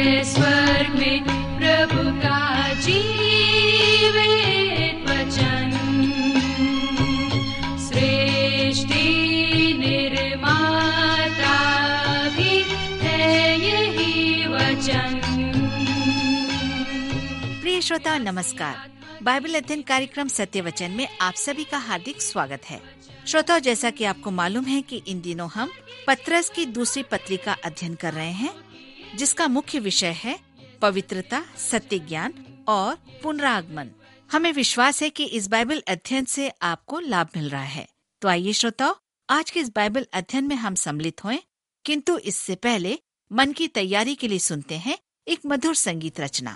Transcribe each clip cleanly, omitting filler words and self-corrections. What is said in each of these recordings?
है स्वर्ग में प्रभु का जीवित वचन। सृष्टि निर्माता भी है यही वचन। प्रिय श्रोता नमस्कार। बाइबल अध्ययन कार्यक्रम सत्य वचन में आप सभी का हार्दिक स्वागत है। श्रोताओ, जैसा कि आपको मालूम है कि इन दिनों हम पत्रस की दूसरी पत्री का अध्ययन कर रहे हैं, जिसका मुख्य विषय है पवित्रता, सत्य ज्ञान और पुनरागमन। हमें विश्वास है कि इस बाइबल अध्ययन से आपको लाभ मिल रहा है। तो आइए श्रोताओ, आज के इस बाइबल अध्ययन में हम सम्मिलित हों, किंतु इससे पहले मन की तैयारी के लिए सुनते हैं एक मधुर संगीत रचना।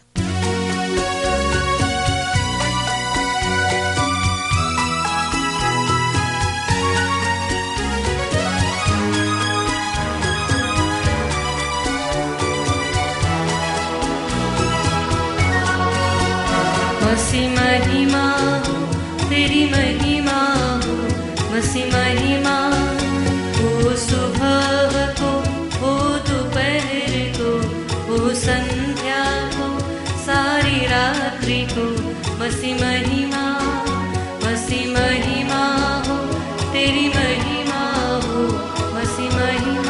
मसीह महिमा हो, तेरी महिमा हो, मसीह महिमा हो। सुबह को हो, दोपहर को हो, संध्या को, सारी रात्रि को। मसीह महिमा, मसीह महिमा हो, तेरी महिमा हो, मसीह महिमा।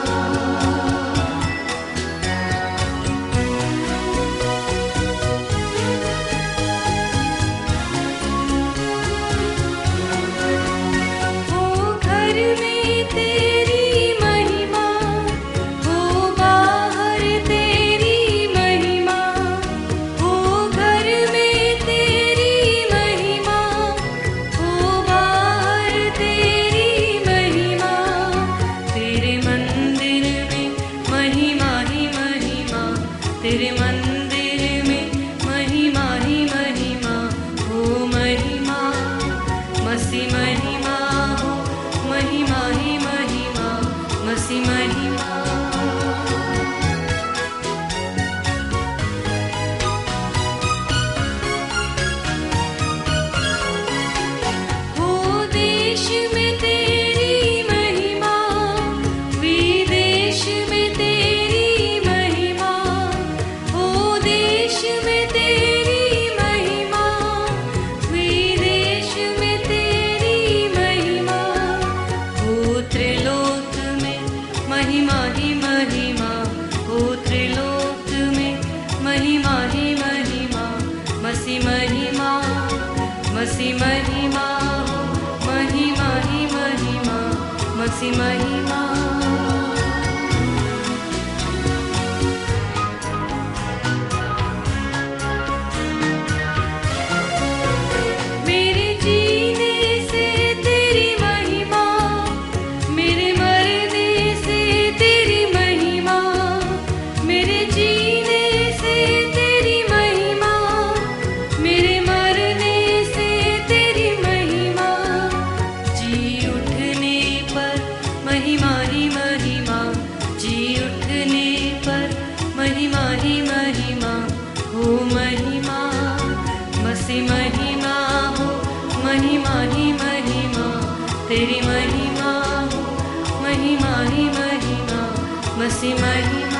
तेरे मंदिर में महिमा ही महिमा हो, महिमा। मसीह महिमा हो, महिमा ही महिमा, मसीह महिमा। हो देश में तेरी महिमा, विदेश में तेरी महिमा। हो देश में तेरी महिमा, विदेश में तेरी महिमा। हो त्रिलोक में महिमा ही महिमा, हो त्रिलोक में महिमा ही महिमा, मसीह महिमा। मसीह महिमा हो, महिमा ही महिमा, मसीह महिमा। मेरे जीने से तेरी महिमा, मेरे मरने से तेरी महिमा। मेरे जीने से तेरी महिमा, मेरे मरने से तेरी महिमा। जी उठने पर महिमा ही महिमा, जी उठने पर महिमा ही महिमा हो, महिमा। मसीह महिमा हो, महिमा ही महिमा, तेरी महिमा हो, महिमा ही महिमा, मसीह महिमा।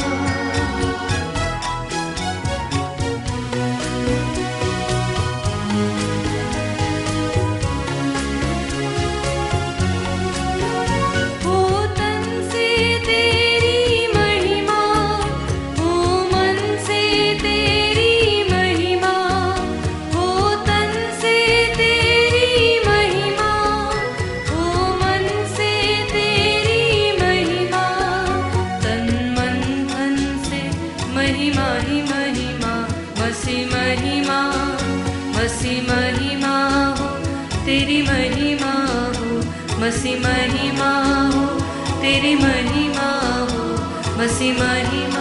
हो तन से तेरी महिमा, हो मन से तेरी महिमा। हो तन से तेरी महिमा, हो मन से तेरी महिमा। तन मन धन से महिमा ही महिमा, मसीह महिमा। मसीह महिमा हो, तेरी महिमा हो, मसीह महिमा हो, तेरी महिमा हो, मसीह महिमा।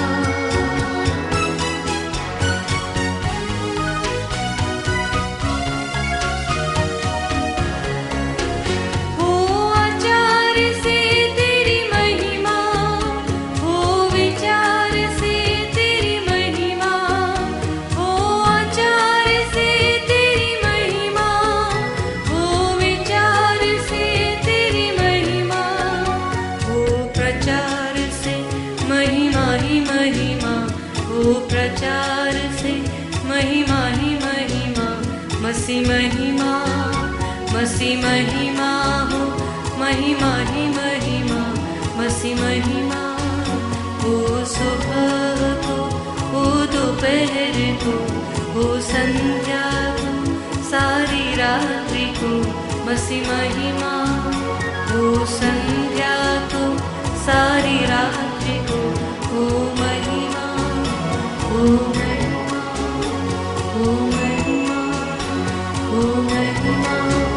हो आचार से तेरी महिमा, हो विचार से तेरी महिमा। हो आचार से तेरी महिमा, हो विचार से तेरी महिमा। हो प्रचार से महिमा महिमा हो प्रचार से महिमा ही महिमा मसीह महिमा मसीह महिमा हो महिमा ही महिमा मसीह महिमा हो सुबह को हो दोपहर को हो संध्या को सारी रात्रि को मसीह महिमा हो संध्या को सारी रात्रि को हो महिमा हो महिमा हो महिमा हो महिमा।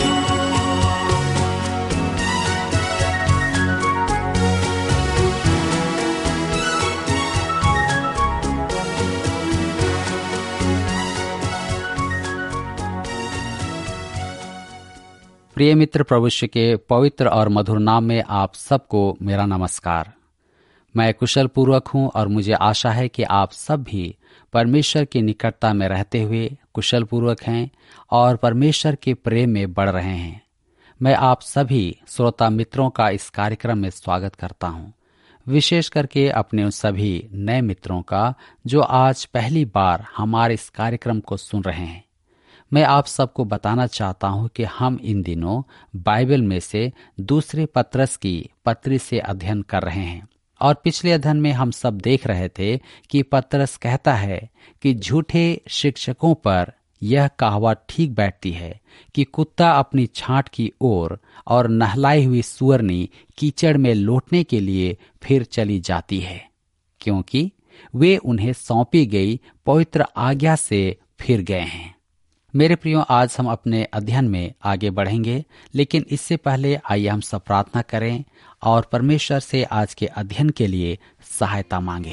प्रिय मित्र, प्रभु यीशु के पवित्र और मधुर नाम में आप सबको मेरा नमस्कार। मैं कुशल पूर्वक हूं और मुझे आशा है कि आप सब भी परमेश्वर की निकटता में रहते हुए कुशल पूर्वक हैं और परमेश्वर के प्रेम में बढ़ रहे हैं। मैं आप सभी श्रोता मित्रों का इस कार्यक्रम में स्वागत करता हूं, विशेष करके अपने उन सभी नए मित्रों का जो आज पहली बार हमारे इस कार्यक्रम को सुन रहे हैं। मैं आप सबको बताना चाहता हूं कि हम इन दिनों बाइबल में से दूसरे पत्रस की पत्री से अध्ययन कर रहे हैं और पिछले अध्ययन में हम सब देख रहे थे कि पत्रस कहता है कि झूठे शिक्षकों पर यह कहावत ठीक बैठती है कि कुत्ता अपनी छांट की ओर और नहलाई हुई सुअरनी कीचड़ में लौटने के लिए फिर चली जाती है, क्योंकि वे उन्हें सौंपी गई पवित्र आज्ञा से फिर गए हैं। मेरे प्रियो, आज हम अपने अध्ययन में आगे बढ़ेंगे, लेकिन इससे पहले आइए हम सब प्रार्थना करें और परमेश्वर से आज के अध्ययन के लिए सहायता मांगे।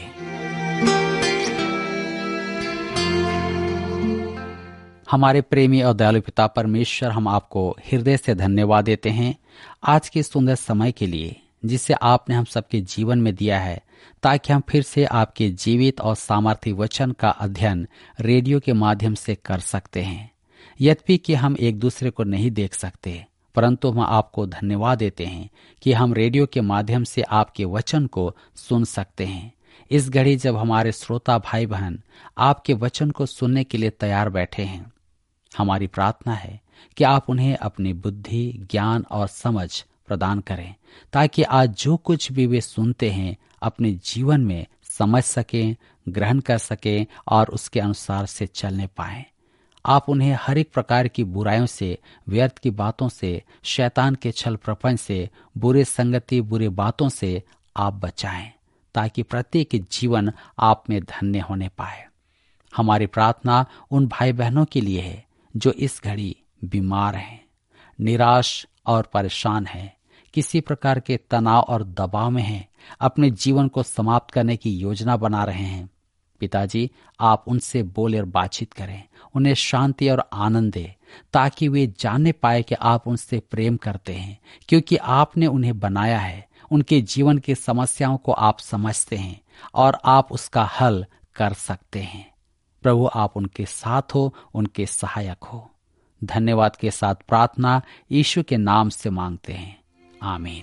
हमारे प्रेमी और दयालु पिता परमेश्वर, हम आपको हृदय से धन्यवाद देते हैं आज के सुंदर समय के लिए जिसे आपने हम सबके जीवन में दिया है, ताकि हम फिर से आपके जीवित और सामर्थ्य वचन का अध्ययन रेडियो के माध्यम से कर सकते हैं। यद्यपि कि हम एक दूसरे को नहीं देख सकते, परंतु हम आपको धन्यवाद देते हैं कि हम रेडियो के माध्यम से आपके वचन को सुन सकते हैं। इस घड़ी जब हमारे श्रोता भाई बहन आपके वचन को सुनने के लिए तैयार बैठे हैं, हमारी प्रार्थना है कि आप उन्हें अपनी बुद्धि, ज्ञान और समझ प्रदान करें, ताकि आज जो कुछ भी वे सुनते हैं अपने जीवन में समझ सकें, ग्रहण कर सकें और उसके अनुसार से चलने पाएं। आप उन्हें हर एक प्रकार की बुराइयों से, व्यर्थ की बातों से, शैतान के छल प्रपंच से, बुरे संगति, बुरी बातों से आप बचाएं, ताकि प्रत्येक जीवन आप में धन्य होने पाए। हमारी प्रार्थना उन भाई बहनों के लिए है जो इस घड़ी बीमार हैं, निराश और परेशान हैं, किसी प्रकार के तनाव और दबाव में हैं, अपने जीवन को समाप्त करने की योजना बना रहे हैं। पिताजी, आप उनसे बोले और बातचीत करें, उन्हें शांति और आनंद दें, ताकि वे जानने पाए कि आप उनसे प्रेम करते हैं, क्योंकि आपने उन्हें बनाया है। उनके जीवन की समस्याओं को आप समझते हैं और आप उसका हल कर सकते हैं। प्रभु, आप उनके साथ हो, उनके सहायक हो। धन्यवाद के साथ प्रार्थना यीशु के नाम से मांगते हैं, आमीन।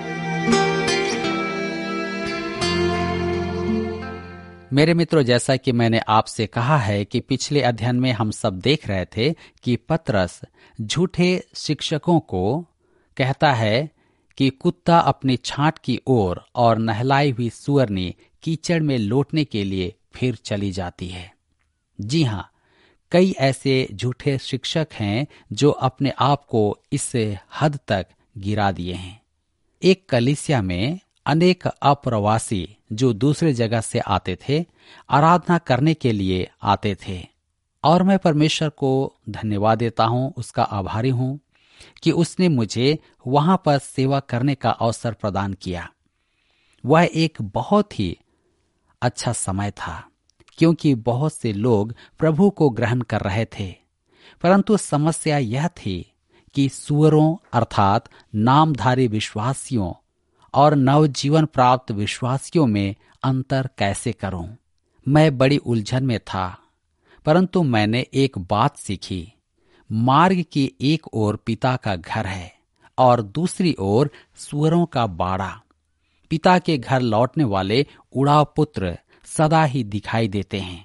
मेरे मित्रों, जैसा कि मैंने आपसे कहा है कि पिछले अध्ययन में हम सब देख रहे थे कि पतरस झूठे शिक्षकों को कहता है कि कुत्ता अपनी छांट की ओर और नहलाई हुई सुअरनी कीचड़ में लौटने के लिए फिर चली जाती है। जी हाँ, कई ऐसे झूठे शिक्षक हैं जो अपने आप को इस हद तक गिरा दिए हैं। एक कलीसिया में अनेक अप्रवासी जो दूसरे जगह से आते थे, आराधना करने के लिए आते थे, और मैं परमेश्वर को धन्यवाद देता हूँ, उसका आभारी हूँ कि उसने मुझे वहां पर सेवा करने का अवसर प्रदान किया। वह एक बहुत ही अच्छा समय था, क्योंकि बहुत से लोग प्रभु को ग्रहण कर रहे थे, परंतु समस्या यह थी कि सुअरों अर्थात नामधारी विश्वासियों और नवजीवन प्राप्त विश्वासियों में अंतर कैसे करूं। मैं बड़ी उलझन में था, परंतु मैंने एक बात सीखी। मार्ग की एक ओर पिता का घर है और दूसरी ओर सुअरों का बाड़ा। पिता के घर लौटने वाले उड़ाव पुत्र सदा ही दिखाई देते हैं।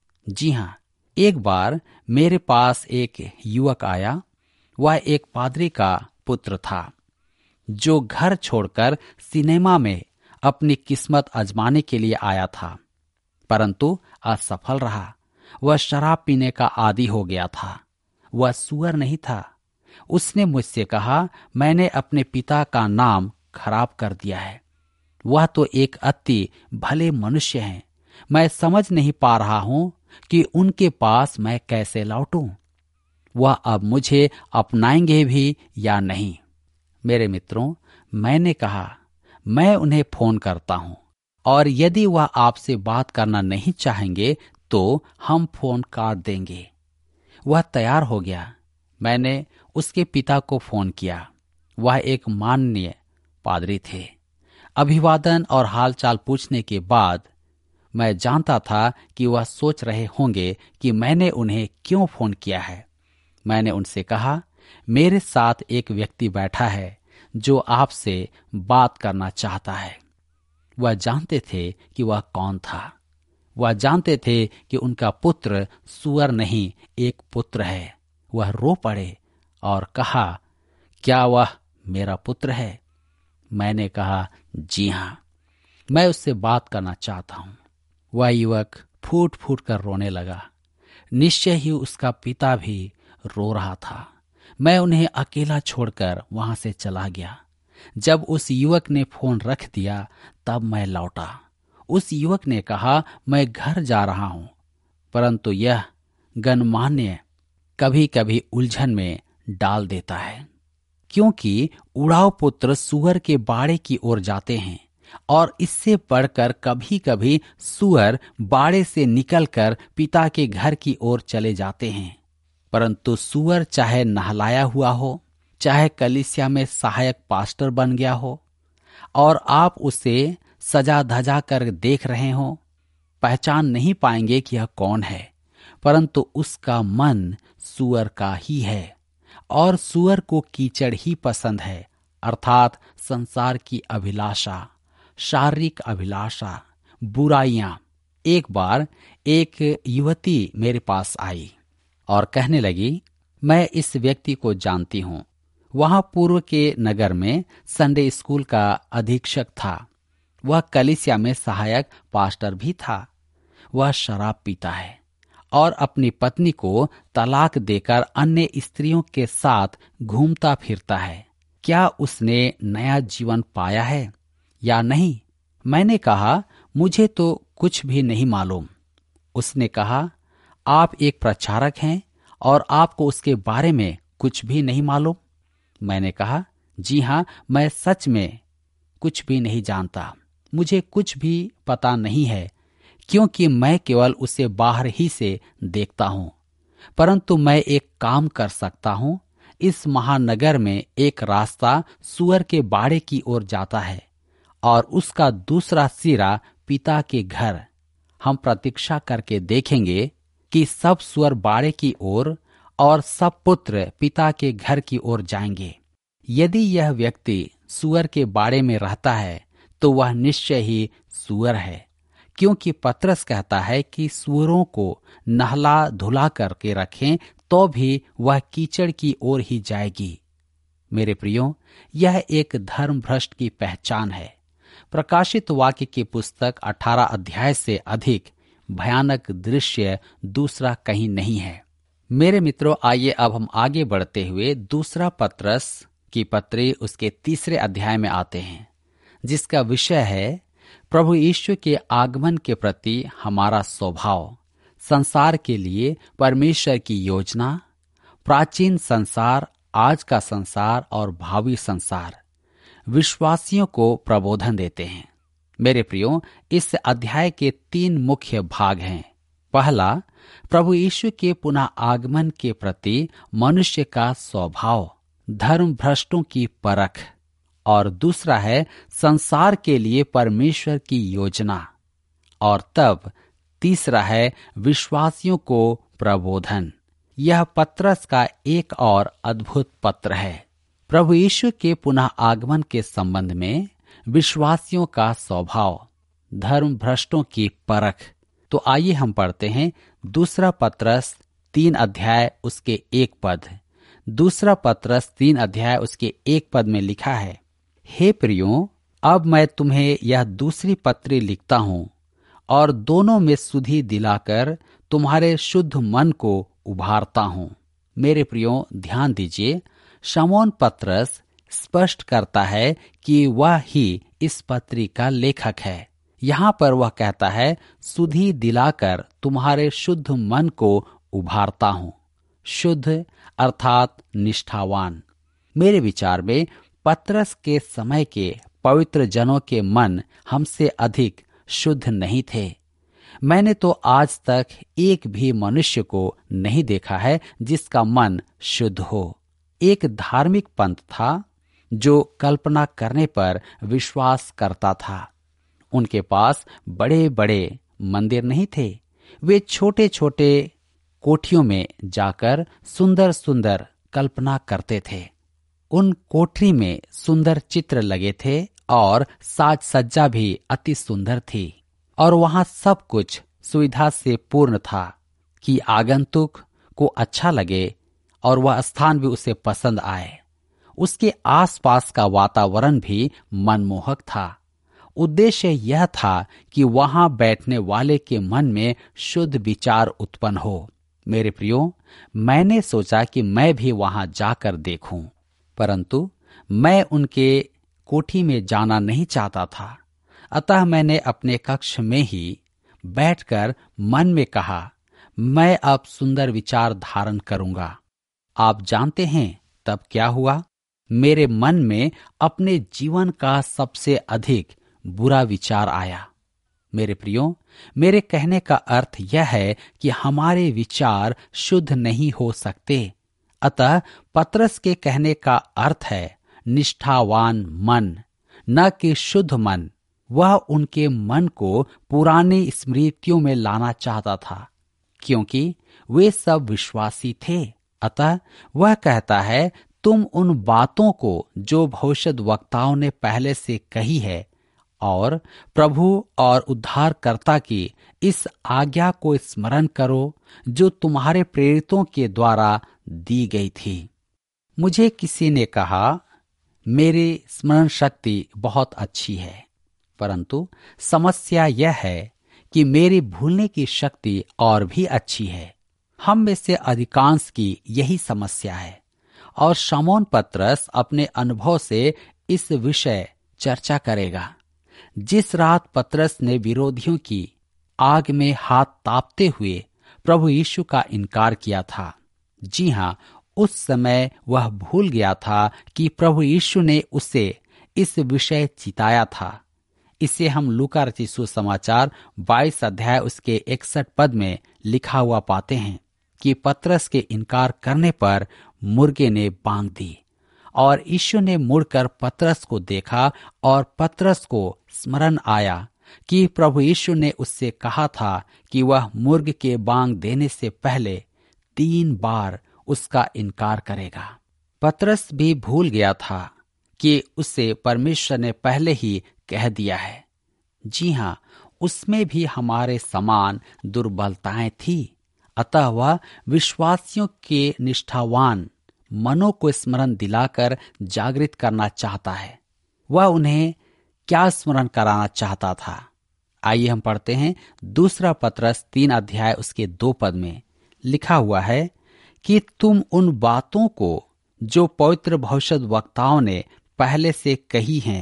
जी हाँ, एक बार मेरे पास एक युवक आया। वह एक पादरी का पुत्र था जो घर छोड़कर सिनेमा में अपनी किस्मत आजमाने के लिए आया था, परंतु असफल रहा। वह शराब पीने का आदी हो गया था। वह सुअर नहीं था। उसने मुझसे कहा, मैंने अपने पिता का नाम खराब कर दिया है। वह तो एक अति भले मनुष्य हैं। मैं समझ नहीं पा रहा हूं कि उनके पास मैं कैसे लौटूं। वह अब मुझे अपनाएंगे भी या नहीं। मेरे मित्रों, मैंने कहा मैं उन्हें फोन करता हूं और यदि वह आपसे बात करना नहीं चाहेंगे तो हम फोन काट देंगे। वह तैयार हो गया। मैंने उसके पिता को फोन किया। वह एक माननीय पादरी थे। अभिवादन और हालचाल पूछने के बाद मैं जानता था कि वह सोच रहे होंगे कि मैंने उन्हें क्यों फोन किया है। मैंने उनसे कहा, मेरे साथ एक व्यक्ति बैठा है जो आपसे बात करना चाहता है। वह जानते थे कि वह कौन था। वह जानते थे कि उनका पुत्र सुअर नहीं एक पुत्र है। वह रो पड़े और कहा, क्या वह मेरा पुत्र है? मैंने कहा, जी हाँ, मैं उससे बात करना चाहता हूं। वह युवक फूट फूट कर रोने लगा। निश्चय ही उसका पिता भी रो रहा था। मैं उन्हें अकेला छोड़कर वहां से चला गया। जब उस युवक ने फोन रख दिया तब मैं लौटा। उस युवक ने कहा, मैं घर जा रहा हूं, परंतु यह गणमान्य कभी कभी उलझन में डाल देता है, क्योंकि उड़ाव पुत्र सुअर के बाड़े की ओर जाते हैं और इससे बढ़कर कभी कभी सुअर बाड़े से निकलकर पिता के घर की ओर चले जाते हैं। परंतु सुअर चाहे नहलाया हुआ हो, चाहे कलीसिया में सहायक पास्टर बन गया हो और आप उसे सजा धजा कर देख रहे हो, पहचान नहीं पाएंगे कि यह कौन है, परंतु उसका मन सुअर का ही है और सुअर को कीचड़ ही पसंद है, अर्थात संसार की अभिलाषा, शारीरिक अभिलाषा, बुराइयां। एक बार एक युवती मेरे पास आई और कहने लगी, मैं इस व्यक्ति को जानती हूं। वहां पूर्व के नगर में संडे स्कूल का अधीक्षक था। वह कलीसिया में सहायक पास्टर भी था। वह शराब पीता है और अपनी पत्नी को तलाक देकर अन्य स्त्रियों के साथ घूमता फिरता है। क्या उसने नया जीवन पाया है या नहीं? मैंने कहा, मुझे तो कुछ भी नहीं मालूम। उसने कहा, आप एक प्रचारक हैं और आपको उसके बारे में कुछ भी नहीं मालूम? मैंने कहा, जी हाँ, मैं सच में कुछ भी नहीं जानता। मुझे कुछ भी पता नहीं है, क्योंकि मैं केवल उसे बाहर ही से देखता हूं। परंतु मैं एक काम कर सकता हूं। इस महानगर में एक रास्ता सुअर के बाड़े की ओर जाता है और उसका दूसरा सिरा पिता के घर। हम प्रतीक्षा करके देखेंगे कि सब सुअर बाड़े की ओर और सब पुत्र पिता के घर की ओर जाएंगे। यदि यह व्यक्ति सुअर के बाड़े में रहता है तो वह निश्चय ही सुअर है, क्योंकि पतरस कहता है कि सुअरों को नहला धुला करके रखें तो भी वह कीचड़ की ओर ही जाएगी। मेरे प्रियो, यह एक धर्म भ्रष्ट की पहचान है। प्रकाशित वाक्य की पुस्तक 18 अध्याय से अधिक भयानक दृश्य दूसरा कहीं नहीं है। मेरे मित्रों, आइए अब हम आगे बढ़ते हुए दूसरा पतरस की पत्री उसके 3 अध्याय में आते हैं, जिसका विषय है प्रभु यीशु के आगमन के प्रति हमारा स्वभाव, संसार के लिए परमेश्वर की योजना, प्राचीन संसार, आज का संसार और भावी संसार विश्वासियों को प्रबोधन देते हैं। मेरे प्रियो, इस अध्याय के 3 मुख्य भाग हैं। पहला, प्रभु यीशु के पुनः आगमन के प्रति मनुष्य का स्वभाव, धर्म भ्रष्टों की परख, और दूसरा है संसार के लिए परमेश्वर की योजना, और तब तीसरा है विश्वासियों को प्रबोधन। यह पतरस का एक और अद्भुत पत्र है। प्रभु यीशु के पुनः आगमन के संबंध में विश्वासियों का स्वभाव, धर्म भ्रष्टों की परख। तो आइए हम पढ़ते हैं दूसरा पत्रस 3 अध्याय उसके 1 पद। दूसरा पत्रस 3 अध्याय उसके 1 पद में लिखा है, हे प्रियो, अब मैं तुम्हें यह दूसरी पत्री लिखता हूं और दोनों में सुधि दिलाकर तुम्हारे शुद्ध मन को उभारता हूं। मेरे प्रियो, ध्यान दीजिए, शमौन पत्रस स्पष्ट करता है कि वह ही इस पत्री का लेखक है। यहाँ पर वह कहता है, सुधि दिलाकर तुम्हारे शुद्ध मन को उभारता हूं। शुद्ध अर्थात निष्ठावान। मेरे विचार में पत्रस के समय के पवित्र जनों के मन हमसे अधिक शुद्ध नहीं थे। मैंने तो आज तक एक भी मनुष्य को नहीं देखा है जिसका मन शुद्ध हो। एक धार्मिक पंथ था जो कल्पना करने पर विश्वास करता था। उनके पास बड़े बड़े मंदिर नहीं थे। वे छोटे छोटे कोठियों में जाकर सुंदर सुंदर कल्पना करते थे। उन कोठरी में सुंदर चित्र लगे थे और साज सज्जा भी अति सुंदर थी और वहां सब कुछ सुविधा से पूर्ण था कि आगंतुक को अच्छा लगे और वह स्थान भी उसे पसंद आए। उसके आसपास का वातावरण भी मनमोहक था। उद्देश्य यह था कि वहां बैठने वाले के मन में शुद्ध विचार उत्पन्न हो। मेरे प्रियो, मैंने सोचा कि मैं भी वहां जाकर देखूं, परंतु मैं उनके कोठी में जाना नहीं चाहता था। अतः मैंने अपने कक्ष में ही बैठकर मन में कहा, मैं अब सुंदर विचार धारण करूंगा। आप जानते हैं तब क्या हुआ? मेरे मन में अपने जीवन का सबसे अधिक बुरा विचार आया। मेरे प्रियो, मेरे कहने का अर्थ यह है कि हमारे विचार शुद्ध नहीं हो सकते। अतः पत्रस के कहने का अर्थ है निष्ठावान मन, न कि शुद्ध मन। वह उनके मन को पुरानी स्मृतियों में लाना चाहता था, क्योंकि वे सब विश्वासी थे। अतः वह कहता है, तुम उन बातों को जो भविष्यद्वक्ताओं ने पहले से कही है और प्रभु और उद्धारकर्ता की इस आज्ञा को स्मरण करो जो तुम्हारे प्रेरितों के द्वारा दी गई थी। मुझे किसी ने कहा, मेरी स्मरण शक्ति बहुत अच्छी है, परंतु समस्या यह है कि मेरी भूलने की शक्ति और भी अच्छी है। हम में से अधिकांश की यही समस्या है और शमौन पत्रस अपने अनुभव से इस विषय चर्चा करेगा। जिस रात पत्रस ने विरोधियों की आग में हाथ तापते हुए प्रभु यीशु का इनकार किया था, जी हाँ, उस समय वह भूल गया था कि प्रभु यीशु ने उसे इस विषय चिताया था। इसे हम लूका रचित सुसमाचार 22 अध्याय उसके 61 पद में लिखा हुआ पाते हैं कि पत्रस के इनकार करने पर मुर्गे ने बांग दी और यीशु ने मुड़कर पत्रस को देखा और पत्रस को स्मरण आया कि प्रभु यीशु ने उससे कहा था कि वह मुर्ग के बांग देने से पहले 3 बार उसका इनकार करेगा। पत्रस भी भूल गया था कि उसे परमेश्वर ने पहले ही कह दिया है। जी हाँ, उसमें भी हमारे समान दुर्बलताएं थी। अतः वह विश्वासियों के निष्ठावान मनों को स्मरण दिलाकर जागृत करना चाहता है। वह उन्हें क्या स्मरण कराना चाहता था? आइए हम पढ़ते हैं दूसरा पत्रस 3 अध्याय उसके 2 पद में लिखा हुआ है कि तुम उन बातों को जो पवित्र भविष्यद्वक्ताओं ने पहले से कही हैं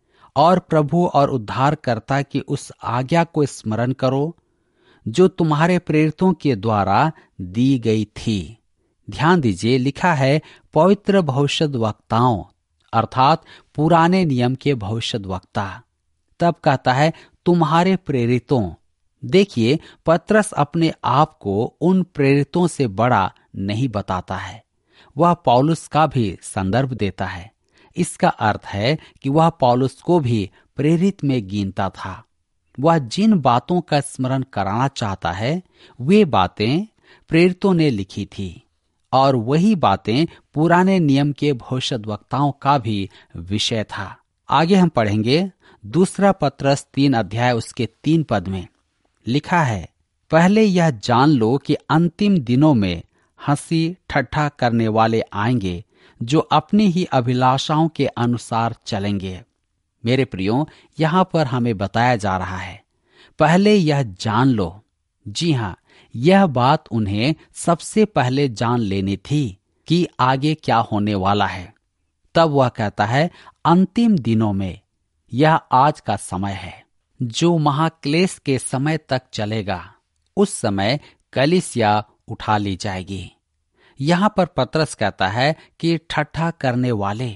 और प्रभु और उद्धारकर्ता की उस आज्ञा को स्मरण करो जो तुम्हारे प्रेरितों के द्वारा दी गई थी। ध्यान दीजिए, लिखा है पवित्र भविष्यद्वक्ताओं अर्थात पुराने नियम के भविष्यद्वक्ता। तब कहता है तुम्हारे प्रेरितों। देखिए, पत्रस अपने आप को उन प्रेरितों से बड़ा नहीं बताता है। वह पौलुस का भी संदर्भ देता है। इसका अर्थ है कि वह पौलुस को भी प्रेरित में गिनता था। वह जिन बातों का स्मरण कराना चाहता है वे बातें प्रेरितों ने लिखी थी और वही बातें पुराने नियम के भविष्यद्वक्ताओं का भी विषय था। आगे हम पढ़ेंगे दूसरा पत्रस 3 अध्याय उसके 3 पद में लिखा है, पहले यह जान लो कि अंतिम दिनों में हंसी ठट्ठा करने वाले आएंगे, जो अपनी ही अभिलाषाओं के अनुसार चलेंगे। मेरे प्रियो, यहाँ पर हमें बताया जा रहा है, पहले यह जान लो। जी हाँ, यह बात उन्हें सबसे पहले जान लेनी थी कि आगे क्या होने वाला है। तब वह कहता है, अंतिम दिनों में, यह आज का समय है जो महाक्लेश के समय तक चलेगा। उस समय कलीसिया उठा ली जाएगी। यहाँ पर पतरस कहता है कि ठट्ठा करने वाले,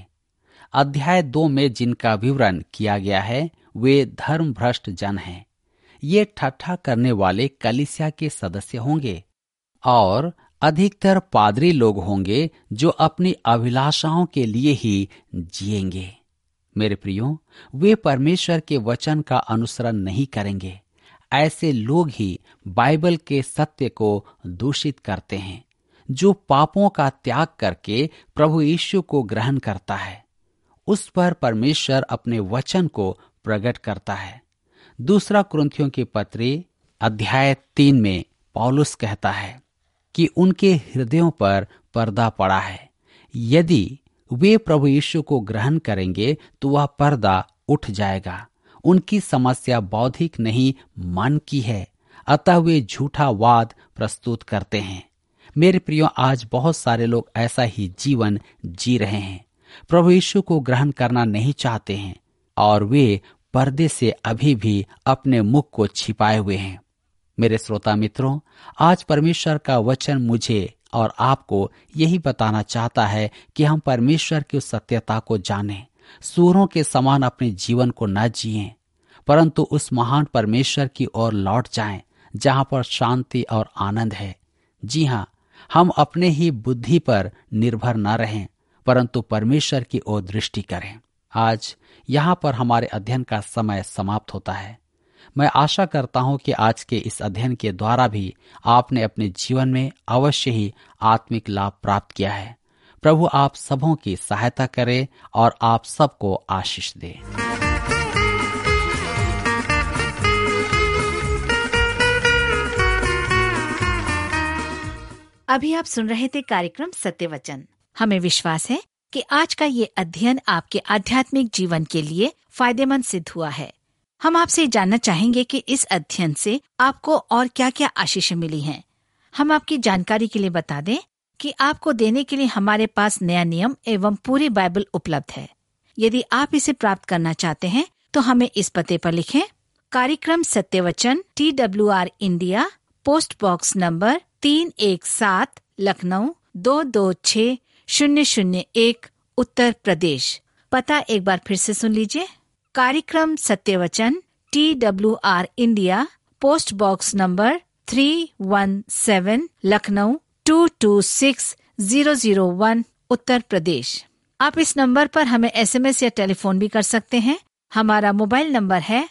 अध्याय 2 में जिनका विवरण किया गया है वे धर्म भ्रष्ट जन हैं। ये ठट्ठा करने वाले कलीसिया के सदस्य होंगे और अधिकतर पादरी लोग होंगे जो अपनी अभिलाषाओं के लिए ही जिएंगे। मेरे प्रियो, वे परमेश्वर के वचन का अनुसरण नहीं करेंगे। ऐसे लोग ही बाइबल के सत्य को दूषित करते हैं। जो पापों का त्याग करके प्रभु यीशु को ग्रहण करता है, उस पर परमेश्वर अपने वचन को प्रकट करता है। दूसरा कुरिन्थियों की पत्री अध्याय 3 में पौलुस कहता है कि उनके हृदयों पर पर्दा पड़ा है। यदि वे प्रभु यीशु को ग्रहण करेंगे तो वह पर्दा उठ जाएगा। उनकी समस्या बौद्धिक नहीं, मन की है, अतः वे झूठा वाद प्रस्तुत करते हैं। मेरे प्रियो, आज बहुत सारे लोग ऐसा ही जीवन जी रहे हैं। प्रभु यीशु को ग्रहण करना नहीं चाहते हैं और वे पर्दे से अभी भी अपने मुख को छिपाए हुए हैं। मेरे श्रोता मित्रों, आज परमेश्वर का वचन मुझे और आपको यही बताना चाहता है कि हम परमेश्वर की उस सत्यता को जानें, सूरों के समान अपने जीवन को न जिएं, परंतु उस महान परमेश्वर की ओर लौट जाएं, जहां पर शांति और आनंद है। जी हाँ, हम अपने ही बुद्धि पर निर्भर न रहें, परंतु परमेश्वर की ओर दृष्टि करें। आज यहाँ पर हमारे अध्ययन का समय समाप्त होता है। मैं आशा करता हूँ कि आज के इस अध्ययन के द्वारा भी आपने अपने जीवन में अवश्य ही आत्मिक लाभ प्राप्त किया है। प्रभु आप सबों की सहायता करे और आप सबको आशीष दे। अभी आप सुन रहे थे कार्यक्रम सत्य वचन। हमें विश्वास है कि आज का ये अध्ययन आपके आध्यात्मिक जीवन के लिए फायदेमंद सिद्ध हुआ है। हम आपसे जानना चाहेंगे कि इस अध्ययन से आपको और क्या क्या आशीष मिली हैं। हम आपकी जानकारी के लिए बता दें कि आपको देने के लिए हमारे पास नया नियम एवं पूरी बाइबल उपलब्ध है। यदि आप इसे प्राप्त करना चाहते हैं तो हमें इस पते पर लिखें। कार्यक्रम Satya Vachan, TWR India, post box number 317, Lucknow 226001, Uttar Pradesh. पता एक बार फिर से सुन लीजिए। कार्यक्रम Satyavachan, TWR India, post box number 317, Lucknow 226001, Uttar Pradesh. आप इस नंबर पर हमें SMS या टेलीफोन भी कर सकते हैं। हमारा मोबाइल नंबर है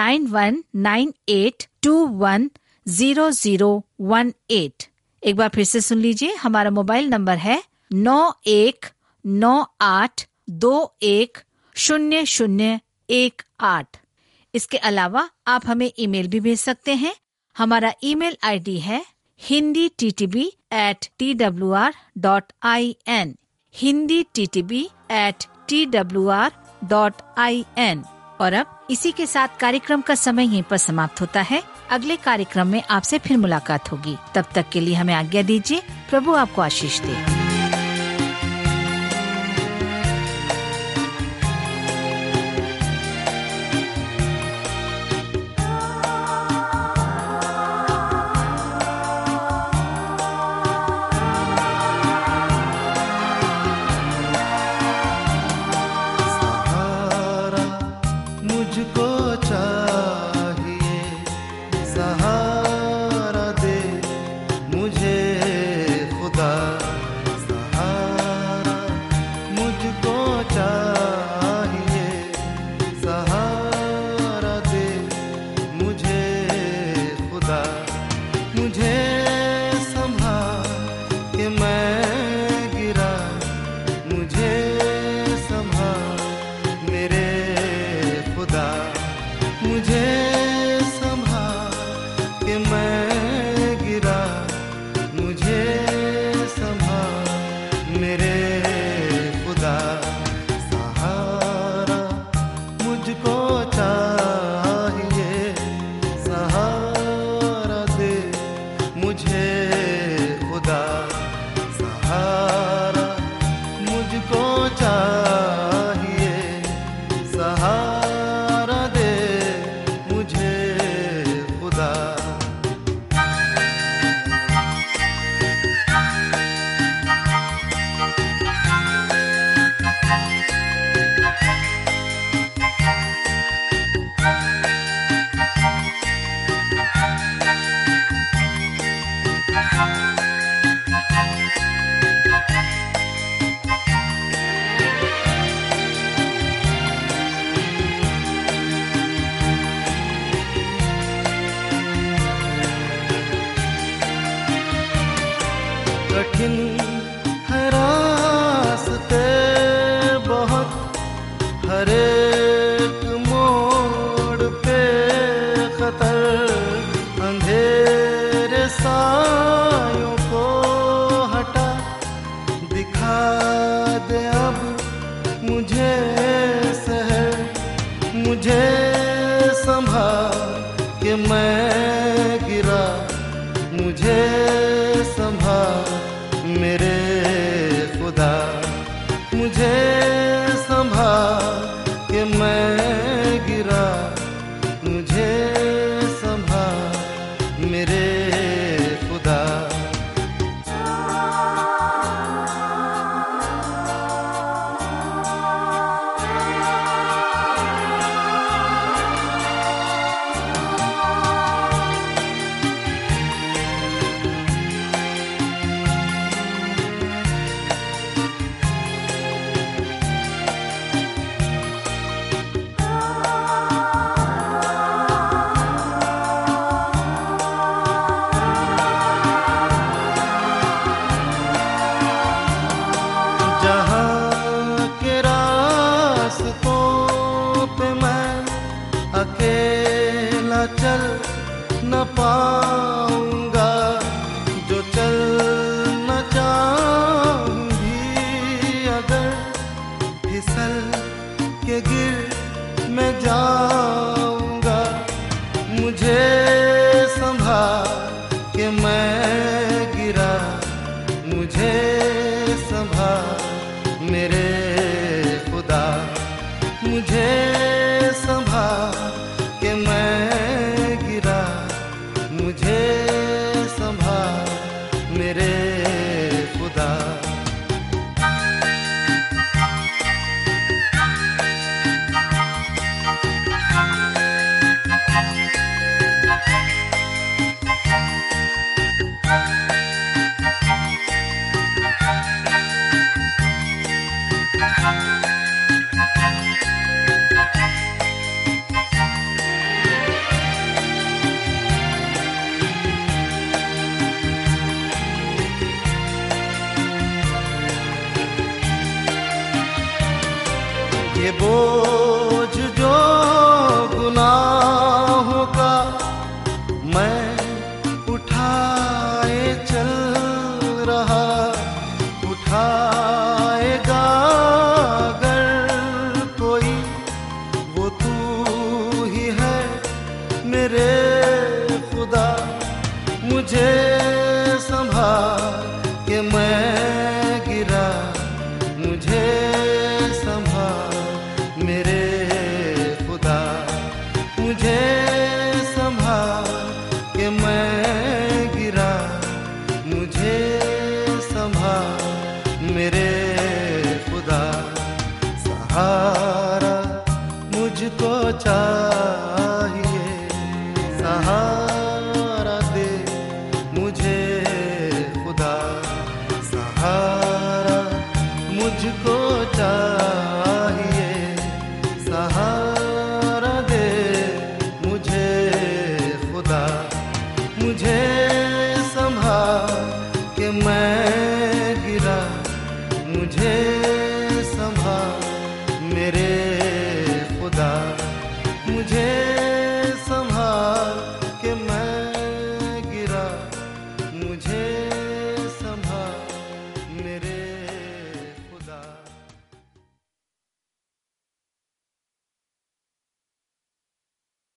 9198210018। एक बार फिर से सुन लीजिए। हमारा मोबाइल नंबर है 9198210018। इसके अलावा आप हमें ईमेल भी भेज सकते हैं। हमारा ईमेल ID है hinditb@twr.in, hinditb@twr.in। और अब इसी के साथ कार्यक्रम का समय यहीं पर समाप्त होता है। अगले कार्यक्रम में आपसे फिर मुलाकात होगी। तब तक के लिए हमें आज्ञा दीजिए। प्रभु आपको आशीष दे। मुझे संभाल मेरे खुदा। कि मैं गिरा, मुझे संभाल मेरे खुदा, मुझे संभाल कि मैं गिरा, मुझे संभाल मेरे खुदा। अकेला चल न पाऊंगा, जो चल न चाहूं भी अगर फिसल के गिर मैं जाऊंगा, मुझे संभाल के मैं गिरा, मुझे संभाल मेरे खुदा, मुझे संभाल के मैं गिरा, मुझे संभाल मेरे खुदा। ये बोझ जो गुनाहों का मैं उठाए चल रहा, उठाएगा अगर कोई वो तू ही है मेरे खुदा, मुझे